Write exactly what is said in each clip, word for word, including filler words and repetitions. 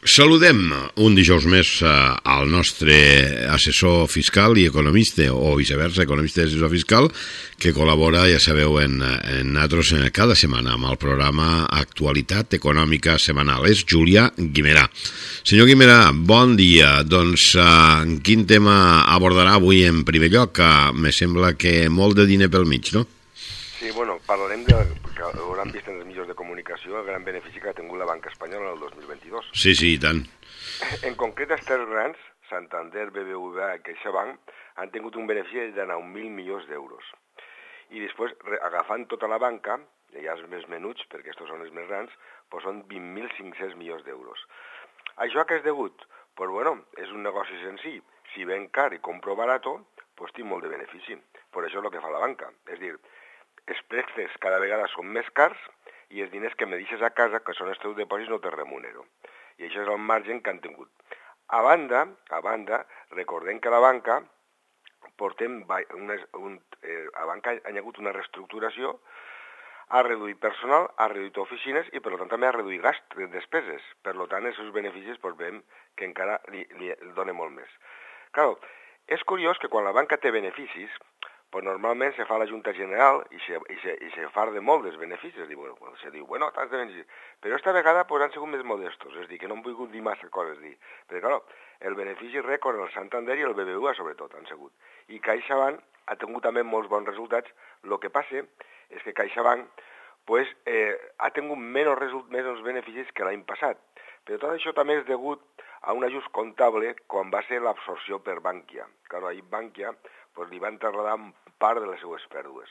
Saludem un dijous més al nostre assessor fiscal i economista, o viceversa, economista i assessor fiscal, que col·labora, ja sabeu, en, en nosaltres cada setmana amb el programa Actualitat Econòmica Setmanal. És Julià Guimerà. Senyor Guimerà, bon dia. Doncs uh, quin tema abordarà avui en primer lloc? Uh, me sembla que molt de diner pel mig, no? Sí, bueno, parlarem de, que hauran vist en els mitjans de comunicació el gran benefici que ha tingut la banca espanyola el dos mil vint-i-dos. Sí, sí, i tant. En concret, els tres grans, Santander, B B V A i CaixaBank, han tingut un benefici de nou mil milions d'euros. I després, agafant tota la banca, ja els més menuts, perquè aquests són els més grans, doncs són vint mil cinc-cents milions d'euros. Això a què és degut? Pues bueno, és un negoci senzill. Si ven car i compro barato, pues tinc molt de benefici. Per això és el que fa la banca. És dir, els préstecs cada vegada són més cars i els diners que me deixes a casa, que són els teus dipòsits, no te remunero. I això és el marge que han tingut. A banda, a banda, recordem que la banca portem una, un, eh, a banca ha hagut una reestructuració, ha reduït personal, ha reduït oficines i per tant també ha reduït gasts, despeses. Per tant, els seus beneficis pues, veiem que encara li, li dona molt més. Clar, és curiós que quan la banca té beneficis, pues normalment se fa la Junta General i se, i se, i se fa de molt dels beneficis. Diu, bueno, se diu, bueno, tants de beneficis. Però esta vegada pues, han sigut més modestos, és a dir, que no han volgut dir massa coses. Dir. Perquè, clar, el benefici rècord el Santander i el B B V A, sobretot, han sigut. I CaixaBank ha tingut també molts bons resultats. El que passa és que CaixaBank pues, eh, ha tingut menys, result, menys beneficis que l'any passat. Però tot això també és degut a un ajust comptable quan va ser l'absorció per Bankia. Clar, ahir Bankia pues, li van trasladar part de les seues pèrdues.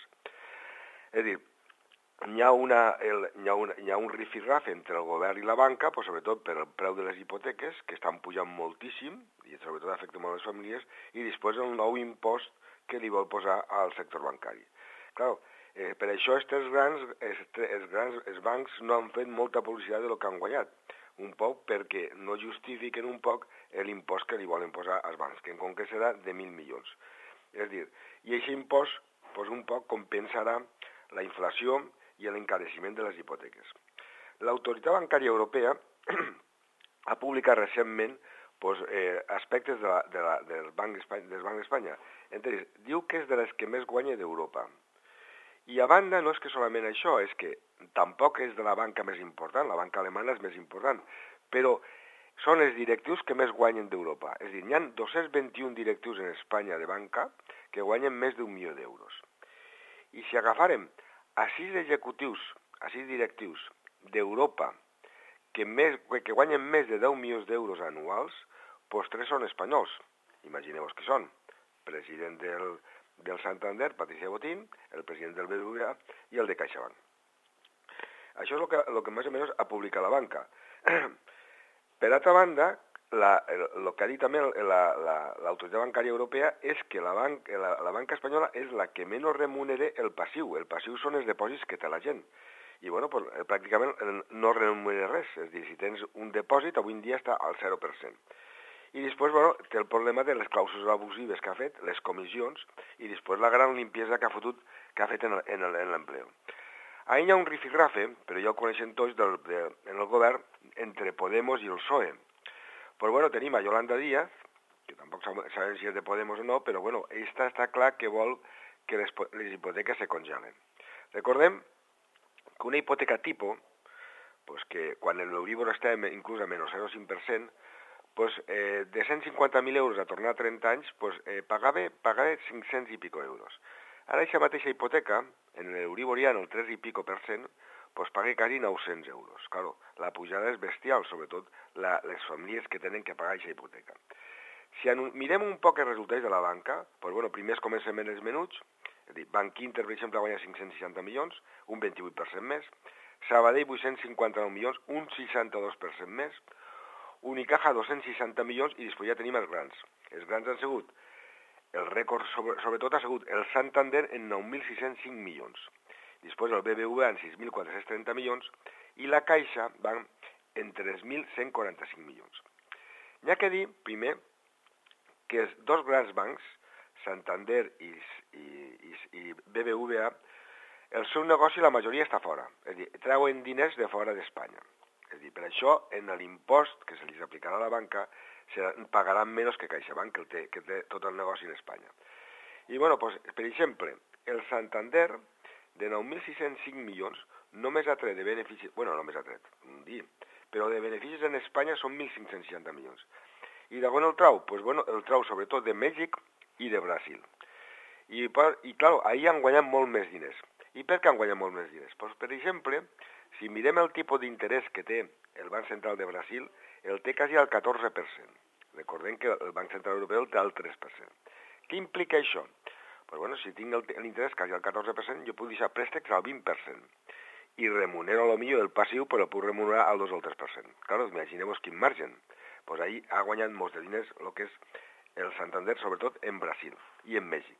És a dir, hi ha, una, el, hi ha, una, hi ha un rifirraf entre el govern i la banca, pues, sobretot per el preu de les hipoteques, que estan pujant moltíssim, i sobretot afecta molt les famílies, i després el nou impost que li vol posar al sector bancari. Clar, eh, per això els grans, els grans els bancs no han fet molta publicitat del que han guanyat, un poc perquè no justifiquen un poc l'impost que li volen posar als bancs, que en concret serà de mil milions. És dir, i aquest impost pues, un poc compensarà la inflació i l'encareixement de les hipoteques. L'Autoritat Bancària Europea ha publicat recentment pues, eh, aspectes de la, de la, del Banc d'Espanya. Entre ells, diu que és de les que més guanya d'Europa. I a banda no és que solament això, és que tampoc és de la banca més important, la banca alemanya és més important, però són els directius que més guanyen d'Europa. És a dir, hi ha dos-cents vint-i-un directius en Espanya de banca que guanyen més d'un milió d'euros. I si agafàrem a sis executius, a sis directius d'Europa que, més, que guanyen més de deu milions d'euros anuals, doncs tres són espanyols. Imagineu-vos qui són. President del, del Santander, Patricia Botín, el president del B B V A i el de CaixaBank. Això és el que, el que més o menys ha publicat la banca. Per altra banda, el que ha dit també l'Autoritat Bancària Europea és que la, banc, la, la banca espanyola és la que menys remunera el passiu. El passiu són els dipòsits que té la gent. I bueno, pues, pràcticament no remunera res. És a dir, si tens un dipòsit, avui en dia està al zero per cent. I després, bueno, té el problema de les clàusules abusives que ha fet, les comissions, i després la gran limpiesa que ha, fotut, que ha fet en l'empleo. Ahir hi ha un rifirrafe, però ja ho coneixen tots del, de, en el govern, entre Podemos i el P S O E. Però bueno, tenim a Yolanda Díaz, que tampoc sabem si és de Podemos o no, però bueno, esta està clar que vol que les, les hipoteques se congelen. Recordem que una hipoteca tipus, pues que quan l'Euríbor està inclús a menys zero coma cinc per cent, pues, eh, de cent cinquanta mil euros a tornar a trenta anys, pues, eh, pagava, pagava cinc-cents i pico euros. Ara aquesta mateixa hipoteca, en l'Euríbor ja en el tres i pico per cent, pues paga quasi nou-cents euros. Claro, la pujada és bestial, sobretot la, les famílies que tenen que pagar aquesta hipoteca. Si anu, mirem un poc els resultats de la banca, pues bueno, primer es comencen amb els menuts, és a dir, Banc Inter, per exemple, guanya cinc-cents seixanta milions, un vint-i-vuit per cent més, Sabadell vuit-cents cinquanta-nou milions, un seixanta-dos per cent més, Unicaja dos-cents seixanta milions i després ja tenim els grans. Els grans han sigut, el rècord sobre, sobretot ha sigut el Santander en nou mil sis-cents cinc milions. Després el B B V A en sis mil quatre-cents trenta milions i la Caixa van en tres mil cent quaranta-cinc milions. Hi ha que dir, primer, que els dos grans bancs, Santander i, i, i, i B B V A, el seu negoci la majoria està fora. És a dir, treuen diners de fora d'Espanya. És a dir, per això, en l'impost que se li aplicarà a la banca, se pagaran menys que CaixaBank, que té, que té tot el negoci en Espanya. I, bueno, pues, per exemple, el Santander, de nou mil sis-cents cinc milions, només ha tret de beneficis, bueno, només ha tret, un dia, però de beneficis en Espanya són mil cinc-cents seixanta milions. I d'on el trau? Pues, bueno, el trau sobretot de Mèxic i de Brasil. I, i clar, ahir han guanyat molt més diners. I per què han guanyat molt més diners? Pues, per exemple, si mirem el tipus d'interès que té el Banc Central de Brasil, el té quasi al catorze per cent. Recordem que el Banc Central Europeu té el tres per cent. Què implica això? Pues, bueno, si tinc l'interès quasi al catorze per cent, jo puc deixar préstecs al vint per cent. I remunero a lo millor el passiu, però puc remunerar al dos o el tres per cent. Claro, imagineu quin margen. Pues ahir ha guanyat molts de diners el que és el Santander, sobretot en Brasil i en Mèxic.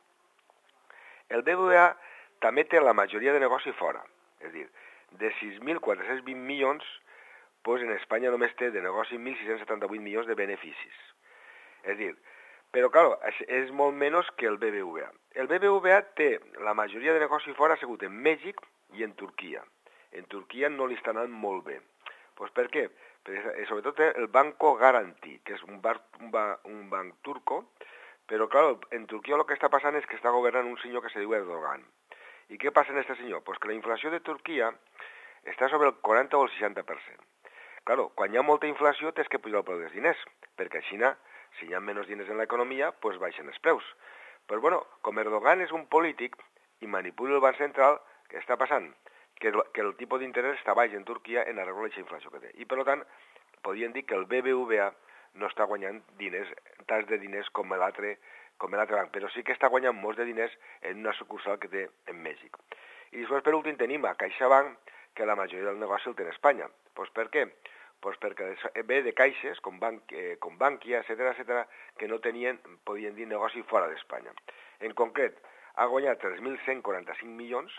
El B B V A també té la majoria de negoci fora. És a dir, de sis mil quatre-cents vint milions, doncs en Espanya només té de negoci mil sis-cents setanta-vuit milions de beneficis. És a dir, però, clar, és molt menys que el B B V A. El B B V A té la majoria de negoci fora ha sigut en Mèxic i en Turquia. En Turquia no li està anant molt bé. Doncs per què? Perquè, sobretot té el Banco Garanti, que és un, bar, un, ba, un banc turco, però, clar, en Turquia el que està passant és que està governant un senyor que se diu Erdogan. I què passa en aquest senyor? Pues que la inflació de Turquia està sobre el quaranta o el seixanta per cent. Claro, quan hi ha molta inflació tens que pujar el preu dels diners, perquè a Xina, si hi ha menys diners en l'economia, pues baixen els preus. Però, bueno, com Erdogan és un polític i manipula el Banc Central, què està passant? Que el, que el tipus d'interès està baix en Turquia en arreglar la inflació que té. I, per tant, podríem dir que el B B V A no està guanyant diners, tants de diners com l'altre com l'altre banc, però sí que està guanyant molts de diners en una sucursal que té en Mèxic. I després, per últim, tenim a CaixaBank, que la majoria del negoci el té en Espanya. Pues per què? Pues perquè ve de caixes, com, banc, eh, com Bankia, etcètera, etcètera, que no tenien, podien dir, negoci fora d'Espanya. En concret, ha guanyat tres mil cent quaranta-cinc milions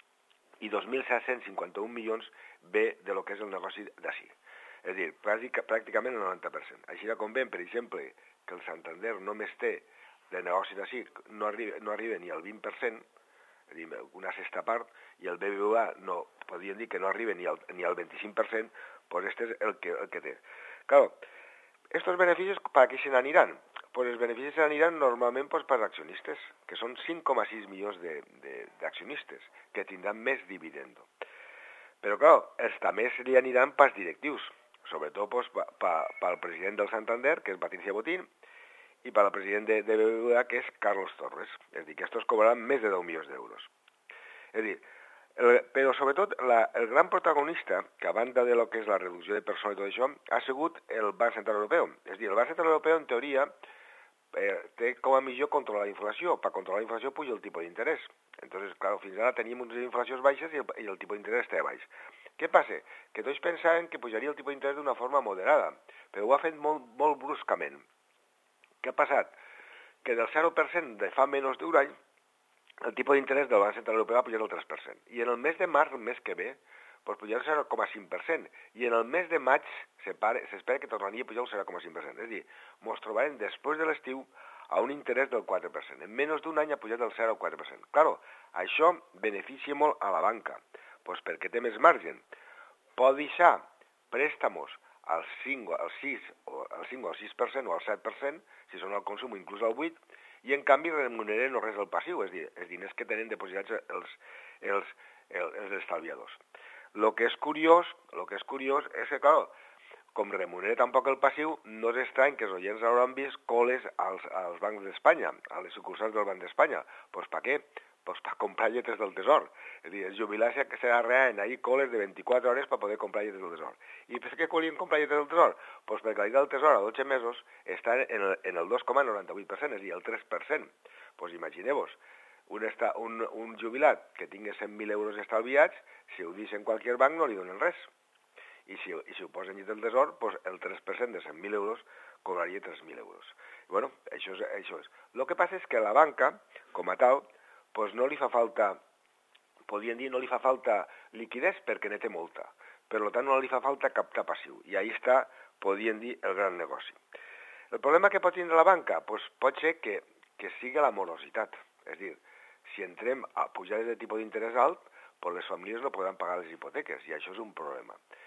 i dos mil set-cents cinquanta-un milions ve de lo que és el negoci d'ací. És a dir, pràcticament el noranta per cent. Així com veiem, per exemple, que el Santander només té de negoci d'ací, no, arriba, no arriba ni al vint per cent, és a dir, una sexta part, i el B B V A no, podríem dir que no arriba ni al, ni al vint-i-cinc per cent, doncs este és el que, el que té. Claro, estos beneficis, per a qui se n'aniran? Pues els beneficis se n'aniran normalment pues, per accionistes, que són cinc coma sis milions d'accionistes, que tindran més dividendo. Però, clar, els també se li aniran pels directius, sobretot pues, pel president del Santander, que és Patricia Botín, i per al president de, de B B V A, que és Carlos Torres. És a dir, que estos cobraran més de deu milions d'euros. És a dir, el, però sobretot la, el gran protagonista, que a banda de lo que és la reducció de personal i tot això, ha sigut el Banc Central Europeu. És a dir, el Banc Central Europeu, en teoria, eh, té com a millor controlar la inflació. Per controlar la inflació puja el tipus d'interès. Entonces, clar, fins ara teníem unes inflacions baixes i el, i el tipus d'interès està baix. Què passa? Que tots pensaven que pujaria el tipus d'interès d'una forma moderada, però ho ha fet molt, molt bruscament. Què ha passat? Que del zero per cent de fa menys d'un any, el tipus d'interès del Banc Central Europeu ha pujat el tres per cent. I en el mes de març, el mes que ve, doncs pujarà el zero coma cinc per cent. I en el mes de maig s'espera que tornaria a pujar el zero coma cinc per cent. És a dir, ens trobarem després de l'estiu a un interès del quatre per cent. En menys d'un any ha pujat el zero coma quatre per cent. Claro, això beneficia molt a la banca, doncs perquè té més marge. Pot deixar préstamos al cinc, al sis, al cinc o al sis per cent o al set per cent, si són al consum o inclús al vuit, i en canvi remuneren no res del passiu, és a dir, els diners que tenen depositats els, els, els, els estalviadors. Lo que és curiós, lo que és curiós és que, clar, com remunera tampoc el passiu, no és estrany que els oients hauran vist coles als, als bancs d'Espanya, a les sucursals del Banc d'Espanya. Doncs per què? Doncs per comprar lletres del Tesor. És a dir, els jubilats se arreaven ahir coles de vint-i-quatre hores per poder comprar lletres del Tesor. I per què volien comprar lletres del Tesor? Doncs perquè la lletra del Tesor a dotze mesos està en el, en el dos coma noranta vuit per cent, és a dir, el tres per cent. Doncs imagineu-vos, un, esta, un, un jubilat que tingui cent mil euros estalviats, si ho deixa en qualsevol banc no li donen res. I si, i si ho posen llit del Tesor, doncs el tres per cent de cent mil euros cobraria tres mil euros. I bueno, això és, això és. El que passa és que la banca, com a tal, doncs no li fa falta, podríem dir, no li fa falta liquidez perquè ne té molta. Per tant, no li fa falta captar passiu. I ahí està, podríem dir, el gran negoci. El problema que pot tindre la banca? Doncs pot ser que, que sigui la morositat. És a dir, si entrem a pujades de tipus d'interès alt, doncs les famílies no podran pagar les hipoteques, i això és un problema.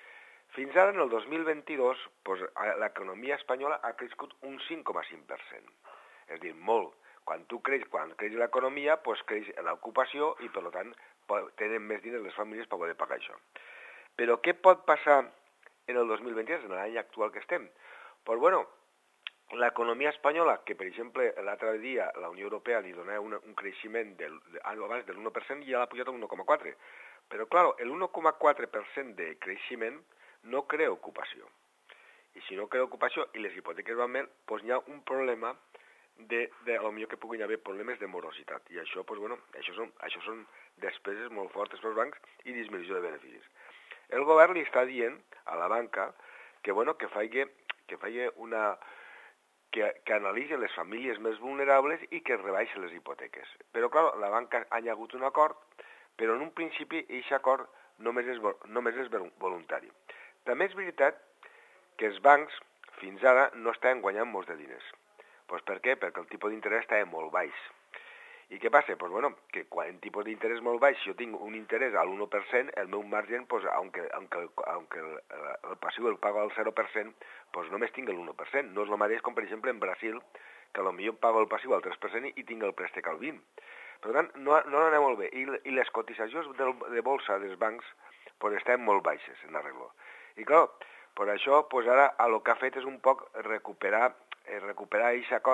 Fins ara, en el dos mil vint-i-dos, doncs, l'economia espanyola ha crescut un cinc coma cinc per cent. És a dir, molt. Quan tu creix, quan creix l'economia, doncs creix l'ocupació i, per tant, tenen més diners les famílies per poder pagar això. Però què pot passar en el dos mil vint-i-tres, en l'any actual que estem? Doncs, bueno, l'economia espanyola, que per exemple l'altre dia la Unió Europea li donava un, un creixement del, abans del un per cent i ja l'ha pujat a un un coma quatre per cent. Però, clar, el un coma quatre per cent de creixement no crea ocupació. I si no crea ocupació i les hipoteques van bé, doncs hi ha un problema de, de a lo millor que puguin haver problemes de morositat. I això, doncs, bueno, això són, això són despeses molt fortes pels bancs i disminució de beneficis. El govern li està dient a la banca que, bueno, que faci, que faci una... que, que analitzi les famílies més vulnerables i que rebaixi les hipoteques. Però, clar, la banca ha hagut un acord, però en un principi aquest acord només és, només és voluntari. També és veritat que els bancs fins ara no estaven guanyant molts de diners. Pues per què? Perquè el tipus d'interès estava molt baix. I què passa? Pues bueno, que quan en tipus d'interès molt baix, si jo tinc un interès al un per cent, el meu marge, pues, aunque, aunque, aunque el, el passiu el pago al zero per cent, pues només tinc el un per cent. No és el mateix com, per exemple, en Brasil, que potser pago el passiu al tres per cent i tinc el préstec al vint per cent. Per tant, no, no anava molt bé. I, i les cotitzacions de, de bolsa dels bancs pues, estaven molt baixes en arreglo. I clar, per això pues, ara el que ha fet és un poc recuperar eh, recuperar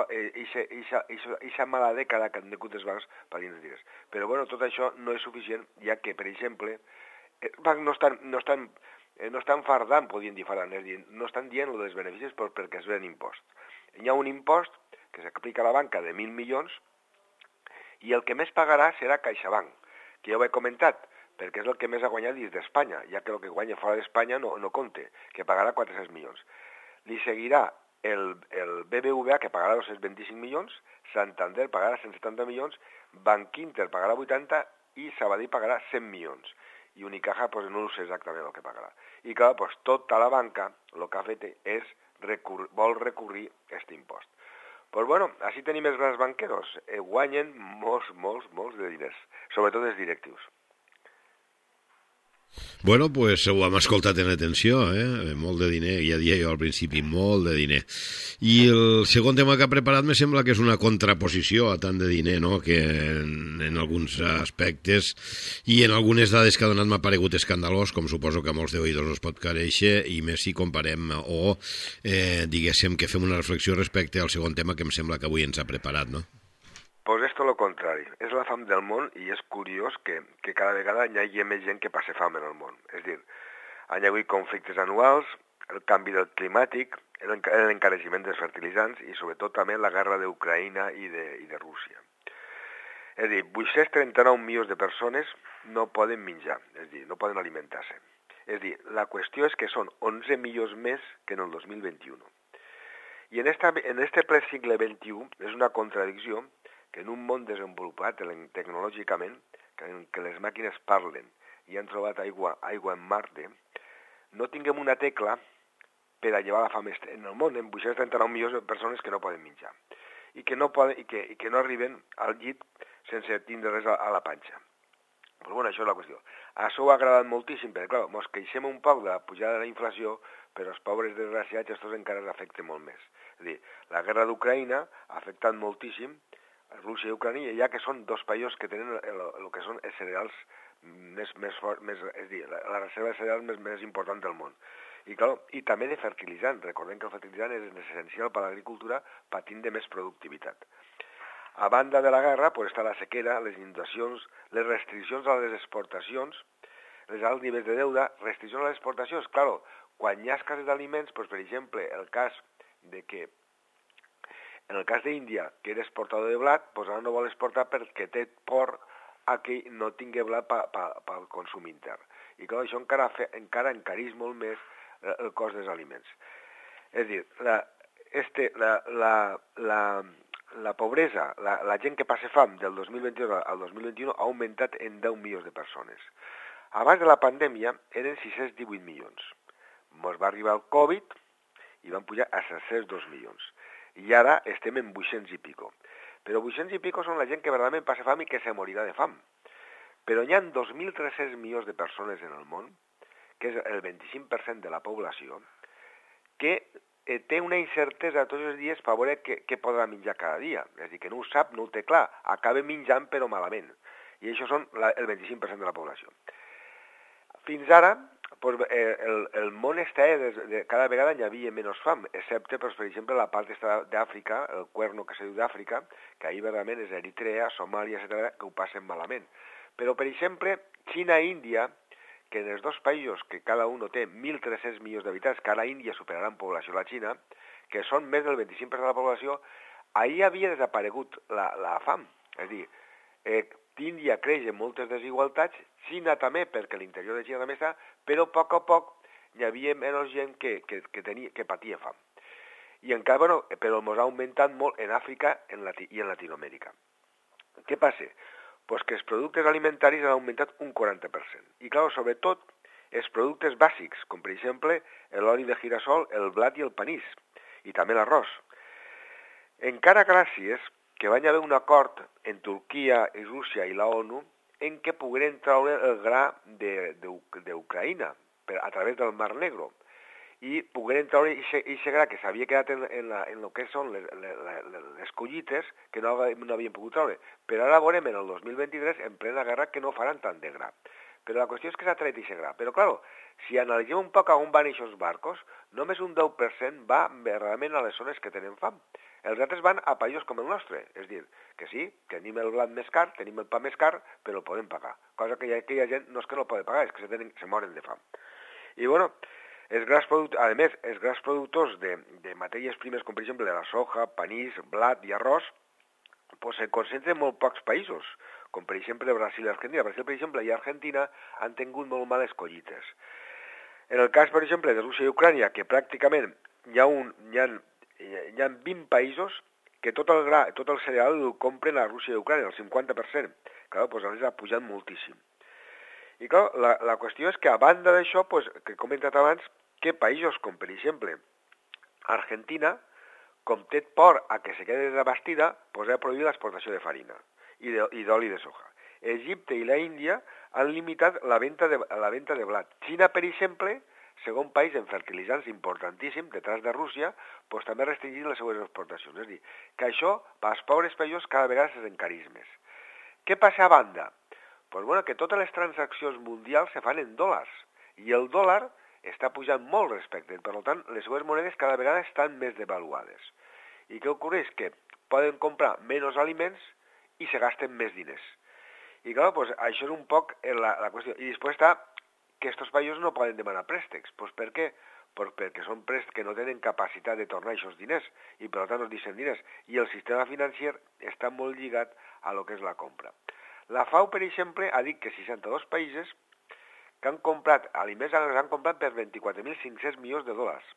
aquesta mala dècada que han tingut els bancs per dins els diners. Però bueno, tot això no és suficient, ja que, per exemple, els bancs no estan, no estan, eh, no estan fardant, podien dir fardant, és dir, no estan dient el dels beneficis perquè es ven impost. Hi ha un impost que s'aplica a la banca de mil milions i el que més pagarà serà CaixaBank, que ja ho he comentat, perquè és el que més ha guanyat dins d'Espanya, ja que el que guanya fora d'Espanya no, no compte, que pagarà quatre-cents milions. Li seguirà el, el B B V A, que pagarà dos-cents vint-i-cinc milions, Santander pagarà cent setanta milions, Bankinter pagarà vuitanta i Sabadell pagarà cent milions. I Unicaja pues, no sé exactament el que pagarà. I clar, pues, tota la banca el que ha fet és recur, vol recurrir a aquest impost. Pues bueno, així tenim els grans banqueros, eh, guanyen molts, molts, molts de diners, sobretot els directius. Bueno, pues ho hem escoltat en atenció, eh? Molt de diner, ja dia jo al principi, molt de diner. I el segon tema que ha preparat me sembla que és una contraposició a tant de diner, no?, que en, en alguns aspectes i en algunes dades que ha donat m'ha paregut escandalós, com suposo que a molts d'oïdors us pot careixer, i més si comparem o, eh, diguéssim, que fem una reflexió respecte al segon tema que em sembla que avui ens ha preparat, no? Pues és tot el contrari. És la fam del món i és curiós que, que cada vegada hi hagi més gent que passe fam en el món. És dir, hi ha hagut conflictes anuals, el canvi del climàtic, l'encareixement dels fertilitzants i sobretot també la guerra d'Ucraïna i, de, i de Rússia. És dir, vuit-cents trenta-nou milions de persones no poden menjar, és dir, no poden alimentar-se. És dir, la qüestió és que són onze milions més que en el dos mil vint-i-u. I en, esta, en este ple segle vint-i-u és una contradicció que en un món desenvolupat tecnològicament, que, que les màquines parlen i han trobat aigua, aigua en Marte, no tinguem una tecla per a llevar la fam en el món, en vuit-cents trenta-nou milions de persones que no poden menjar i que no, poden, i que, i que no arriben al llit sense tindre res a, a la panxa. Però bueno, això és la qüestió. Això ho ha agradat moltíssim, perquè clar, ens queixem un poc de la pujada de la inflació, però els pobres desgraciats estos encara els afecten molt més. És a dir, la guerra d'Ucraïna ha afectat moltíssim Rússia i Ucrània, ja que són dos països que tenen el, el que són els cereals més, més, més és dir, la, la reserva de cereals més, més important del món. I, clar, i també de fertilitzant. Recordem que el fertilitzant és essencial per a l'agricultura patint de més productivitat. A banda de la guerra, pues, està la sequera, les inundacions, les restriccions a les exportacions, els alts nivells de deute, restriccions a les exportacions. Clar, quan hi ha escasses d'aliments, pues, per exemple, el cas de que en el cas d'Índia, que era exportador de blat, doncs ara no vol exportar perquè té por a que no tingui blat pel pa, pa, consum intern. I clar, això encara, fe, encara encareix molt més el cost dels aliments. És a dir, la, este, la, la, la, la pobresa, la, la gent que passa fam del dos mil vint-i-dos al dos mil vint-i-u ha augmentat en deu milions de persones. Abans de la pandèmia eren sis-cents divuit milions. Ens va arribar el Covid i van pujar a set-cents dos milions. I ara estem en vuit-cents i pico. Però vuit-cents i pico són la gent que verdaderament passa fam i que se morirà de fam. Però hi ha dos mil tres-cents milions de persones en el món que és el vint-i-cinc per cent de la població, que eh, té una incertesa tots els dies per veure què, què podrà menjar cada dia. És a dir, que no ho sap, no ho té clar, acaba menjant però malament. I això són la, el vint-i-cinc per cent de la població. Fins ara, pues, eh, el, el món està, de, de, cada vegada hi havia menys fam, excepte, pues, per exemple, la part d'Àfrica, el cuerno que se diu d'Àfrica, que ahir verdaderament és Eritrea, Somàlia, etcètera, que ho passen malament. Però, per exemple, Xina i Índia, que en els dos països que cada un té mil tres-cents milions d'habitants, que ara Índia superarà en població la Xina, que són més del vint-i-cinc per cent de la població, ahir havia desaparegut la, la fam. És a dir, eh, Índia creix en moltes desigualtats, Xina també, perquè l'interior de Xina també està, però a poc a poc hi havia menys gent que, que, que, tenia, que patia fam. I encara, bueno, però ens ha augmentat molt en Àfrica en Lati i en Latinoamèrica. Què passa? Pues que els productes alimentaris han augmentat un quaranta per cent. I, clar, sobretot, els productes bàsics, com per exemple l'oli de girassol, el blat i el panís, i també l'arròs. Encara gràcies que va haver un acord en Turquia i Rússia i la ONU en què pogueren treure el gra d'Ucraïna a través del Mar Negre i pogueren treure aquest gra que s'havia quedat en, en, la, en el que són les, les, les collites que no, no havien pogut treure. Però ara veurem en el dos mil vint-i-tres, en plena guerra, que no faran tant de gra. Però la qüestió és que s'ha tret aquest gra. Però, clar, si analitzem un poc a on van aquests barcos, només un deu per cent va realment a les zones que tenen fam. Els altres van a països com el nostre. És dir, que sí, tenim el blat més car, tenim el pa més car, però el podem pagar. Cosa que hi ha, que hi ha gent no és que no el pode pagar, és que se, tenen, se moren de fam. I, bueno, els grans productors, a més, els grans productors de, de matèries primes, com per exemple la soja, panís, blat i arròs, pues se concentren en molt pocs països, com per exemple Brasil i Argentina. Brasil, per exemple, i Argentina han tingut molt males collites. En el cas, per exemple, de Rússia i Ucrània, que pràcticament hi ha, un, hi ha, hi ha vint països que tot el gra, tot el cereal el compren a Rússia i Ucrània, el cinquanta per cent. Clar, doncs doncs ha pujat moltíssim. I clar, la, la qüestió és que a banda d'això, pues, que he comentat abans, que països com, per exemple, Argentina, com té por a que se quede desabastida, pues ha prohibit l'exportació de farina i d'oli de soja. Egipte i la Índia han limitat la venda de, la venda de blat. Xina, per exemple, segon país en fertilitzants importantíssim, detrás de Rússia, pues també ha restringit les seues exportacions. És a dir, que això, pels pobres països, cada vegada s'encareix més. Què passa a banda? Pues bueno, que totes les transaccions mundials se fan en dòlars, i el dòlar està pujant molt respecte, per tant, les seues monedes cada vegada estan més devaluades. I què ocorreix? Que poden comprar menys aliments i se gasten més diners. I clar, pues, això és un poc la, la qüestió. I després està que aquests països no poden demanar préstecs. Pues per què? Pues perquè són préstecs que no tenen capacitat de tornar aquests diners i per tant no es deixen diners. I el sistema financer està molt lligat a lo que és la compra. La FAO, per exemple, ha dit que seixanta-dos països que han comprat aliments han comprat per vint-i-quatre mil cinc-cents milions de dòlars.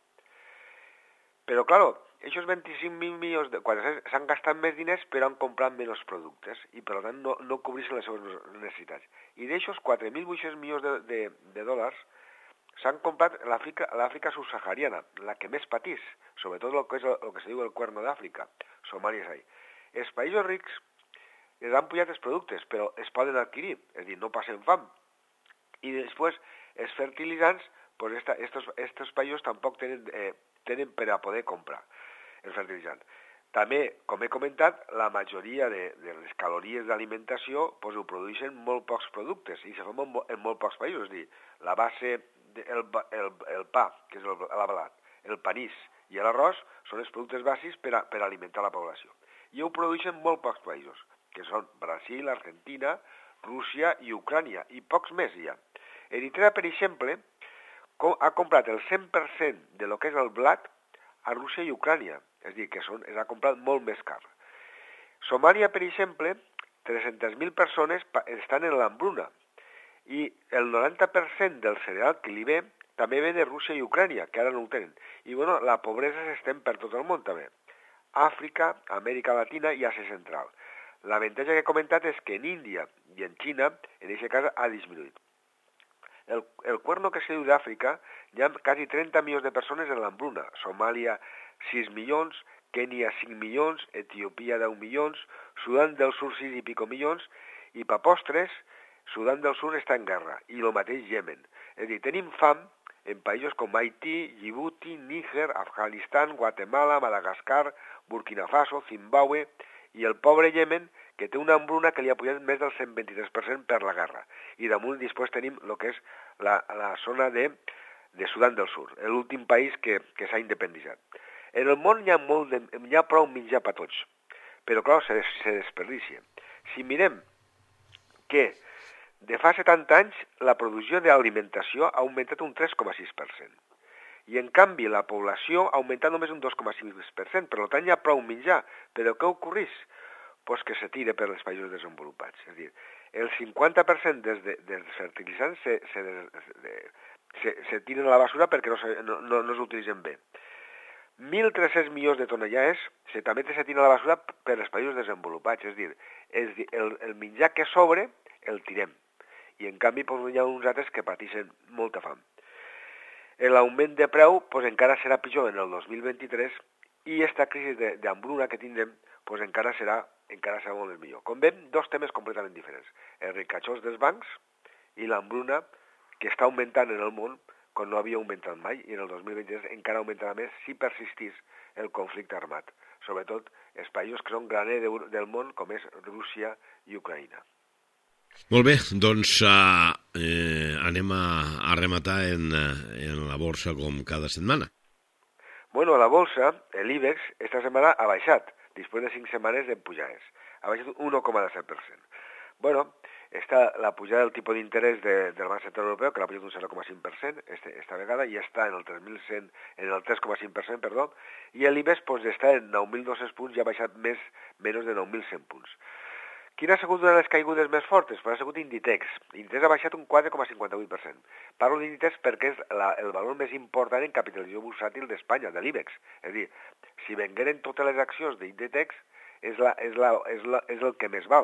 Però, clar, aquests vint-i-cinc mil milions de quatre-cents s'han gastat més diners però han comprat menys productes i, per tant, no, no cobreixen les seves necessitats. I d'aixòs quatre mil vuit-cents milions de, de, de dòlars s'han comprat l'Àfrica subsahariana, la que més patís, sobretot el que, és el, el que se diu el cuerno d'Àfrica, Somàlia és ahí. Els països rics els han pujat els productes, però es poden adquirir, és a dir, no passen fam. I després, els fertilitzants, pues esta, estos, estos països tampoc tenen, eh, tenen per a poder comprar els fertilitzants. També, com he comentat, la majoria de, de les calories d'alimentació pues, ho produeixen molt pocs productes i se fan en, en molt pocs països. És a dir, la base, de, el, el, el pa, que és el, el blat, el panís i l'arròs són els productes bàsics per, a, per alimentar la població. I ho produeixen molt pocs països, que són Brasil, Argentina, Rússia i Ucrània, i pocs més hi ha. Eritrea, per exemple, ha comprat el cent per cent de lo que és el blat a Rússia i Ucrània, és a dir, que són, ha comprat molt més car. Somàlia, per exemple, tres-centes mil persones estan en l'hambruna, i el noranta per cent del cereal que li ve també ve de Rússia i Ucrània, que ara no ho tenen. I, bueno, la pobresa s'estén per tot el món, també. Àfrica, Amèrica Latina i Àsia Central. L'avantatge que he comentat és que en Índia i en Xina, en aquest cas, ha disminuït. El, el cuerno que se diu d'Àfrica, hi ha quasi trenta milions de persones en l'hambruna. Somàlia, sis milions, Kènia, cinc milions, Etiòpia, deu milions, Sudan del Sud, sis i pico milions, i per postres, Sudan del Sud està en guerra, i el mateix Yemen. És a dir, tenim fam en països com Haití, Djibouti, Níger, Afganistan, Guatemala, Madagascar, Burkina Faso, Zimbabue i el pobre Yemen, que té una hambruna que li ha pujat més del cent vint-i-tres per cent per la guerra. I damunt després tenim el que és la, la zona de, de Sudan del Sud, l'últim país que, que s'ha independitzat. En el món hi ha, molt de, hi ha prou menjar per tots, però clar, se, se desperdicia. Si mirem que de fa setanta anys la producció d'alimentació ha augmentat un tres coma sis per cent i en canvi la població ha augmentat només un dos coma sis per cent, per tant hi ha prou menjar, però què ocorreix? Pues que se tira per els països desenvolupats. És a dir, el cinquanta per cent dels, de, dels fertilitzants se, se, de, se, se tiren a la basura perquè no, se, no, no, no s'utilitzen bé. mil tres-cents milions de tonellades se, també se tiren a la basura per els països desenvolupats. És a dir, el, el, el menjar que sobre el tirem. I en canvi pues, hi ha uns altres que pateixen molta fam. L'augment de preu pues, encara serà pitjor en el dos mil vint-i-tres i aquesta crisi d'hambruna que tindrem pues, encara serà encara serà molt més millor. Com veiem, dos temes completament diferents. Els ricachons dels bancs i l'hambruna que està augmentant en el món quan no havia augmentat mai i en el dos mil vint-i-tres encara augmentarà més si persistís el conflicte armat. Sobretot els països que són graner del món com és Rússia i Ucraïna. Molt bé, doncs uh, eh, anem a, a rematar en, en la borsa com cada setmana. Bueno, la bolsa, l'IBEX, esta setmana ha baixat, després de cinc setmanes de pujades. Ha baixat un un coma set per cent. Bueno, està la pujada del tipus d'interès de, del Banc Central Europeu, que l'ha pujat un zero coma cinc per cent este, esta vegada, i està en el tres mil cent, en el tres coma cinc per cent, perdó, i l'IBEX pues, està en nou mil dos-cents punts i ha baixat més, menys de nou mil cent punts. Quina ha sigut una de les caigudes més fortes? Pues ha sigut Inditex. Inditex ha baixat un quatre coma cinquanta-vuit per cent. Parlo d'Inditex perquè és la, el valor més important en capitalització bursàtil d'Espanya, de l'IBEX. És a dir, si vengueren totes les accions d'Inditex, és, la, és, la, és, la, és el que més val.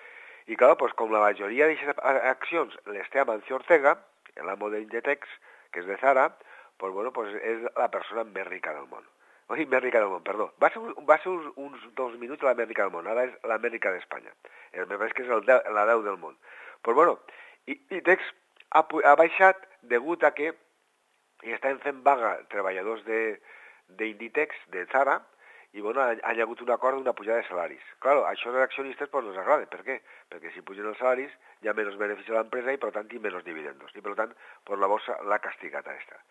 I clar, pues, com la majoria d'aquestes accions les té Amancio Ortega, l'amo d'Inditex, que és de Zara, pues, bueno, pues, és la persona més rica del món. Oi, més rica del món, perdó. Va ser, va ser uns, uns dos minuts l'Amèrica del món, ara és l'Amèrica d'Espanya. El més que és el de, la deu del món. Pues bueno, Inditex ha, ha baixat degut a que estan fent vaga treballadors d'Inditex, de, de Zara, i bueno, ha, ha hagut un acord d'una pujada de salaris. Claro, això als accionistes pues, no els agrada. Per què? Perquè si pugen els salaris hi ha menys benefici a l'empresa i per tant hi ha menys dividendos. I per tant, pues, la borsa l'ha castigat a esta.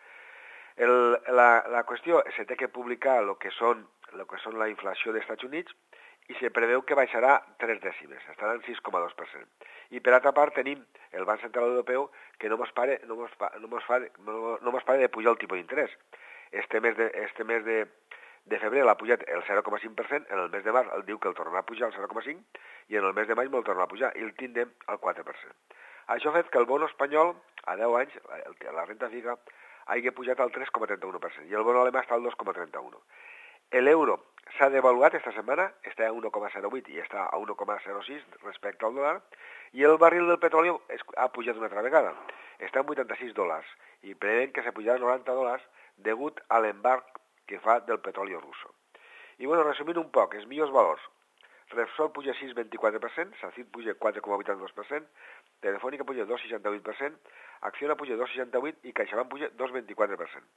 El, la, la qüestió, se té que publicar el que són, el que són la inflació dels Estats Units i se preveu que baixarà tres dècimes, estarà en sis coma dos per cent. I per altra part tenim el Banc Central Europeu que no mos pare, no mos fa, no mos fa, no, no mos pare de pujar el tipus d'interès. Este mes de, este mes de, de febrer l'ha pujat el zero coma cinc per cent, en el mes de març el diu que el tornarà a pujar el zero coma cinc i en el mes de maig me'l tornarà a pujar i el tindrem al quatre per cent. Això ha fet que el bono espanyol, a deu anys, el, la renta fija, hagi pujat al tres coma trenta-u per cent i el bono alemà està al dos coma trenta-u. L'euro s'ha devaluat esta setmana, està a un coma zero vuit i està a un coma zero sis respecte al dòlar, i el barril del petroli ha pujat una altra vegada, està en vuitanta-sis dòlars, i prevén que se pujarà a noranta dòlars degut a l'embarg que fa del petroli russo. I bueno, resumint un poc, els millors valors. Repsol puja sis coma vint-i-quatre per cent, Sacid puja quatre coma vuitanta-dos per cent, Telefònica puja dos coma seixanta-vuit per cent, Acciona puja dos coma seixanta-vuit i CaixaBank puja dos coma vint-i-quatre per cent.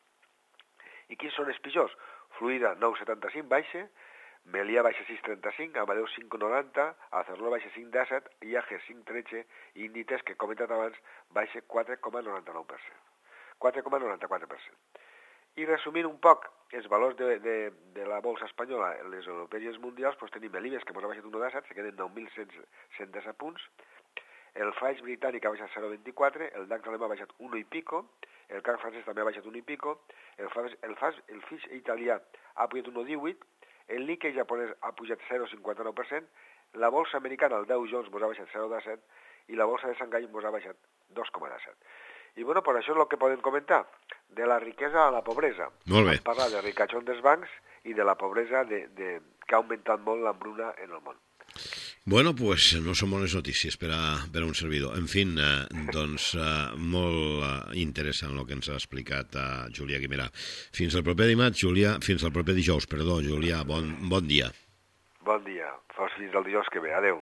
I quins són els pitjors? Fluida nou coma setanta-cinc baixa, Meliá baixa sis coma trenta-cinc, Amadeus cinc coma noranta, Acerlo baixa cinc coma disset, I A G cinc coma tretze i Inditex, que he comentat abans, baixa quatre coma noranta-nou per cent. quatre coma noranta-quatre per cent. I resumint un poc els valors de, de, de la bolsa espanyola, les europees i els mundials, doncs tenim l'IBEX, que ens ha baixat un coma disset, se queden nou mil cent disset punts, el Fitch britànic ha baixat zero coma vint-i-quatre, el DAX alemà ha baixat un i pico, el C A C francès també ha baixat un i pico, el, el, el Fitch italià ha pujat un coma divuit, el Nikkei japonès ha pujat zero coma cinquanta-nou per cent, la bolsa americana, el Dow Jones, ens ha baixat zero coma disset i la bolsa de Xangai ens ha baixat dos coma disset. I bueno, per això és el que podem comentar, de la riquesa a la pobresa. Molt bé. Parlar de ricachón dels bancs i de la pobresa de, de, que ha augmentat molt l'hambruna en el món. Bueno, pues no són bones notícies per a, per a un servidor. En fi, eh, doncs eh, molt eh, interessant el que ens ha explicat eh, Julià Guimerà. Fins al proper dimarts, Julià, fins al proper dijous, perdó, Julià, bon, bon dia. Bon dia, fins al dijous que ve, adeu.